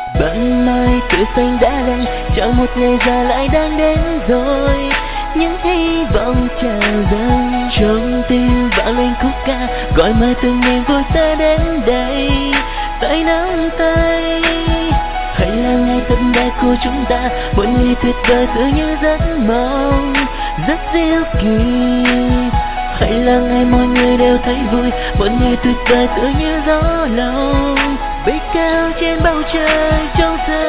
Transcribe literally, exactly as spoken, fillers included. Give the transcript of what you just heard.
Bạn mai tươi xanh đã lên, chọn một ngày già lại đang đến rồi. Những hy vọng trào dâng trong tim vang lên khúc ca, gọi mời từng niềm vui sẽ đến đây. Tay nắm tay, hãy là ngày tất cả của chúng ta, một ngày tuyệt vời tựa như giấc mộng rất diệu kỳ. Hãy là ngày mọi người đều thấy vui, một ngày tuyệt vời tựa như gió lồng bay cao trên bầu trời trong giờ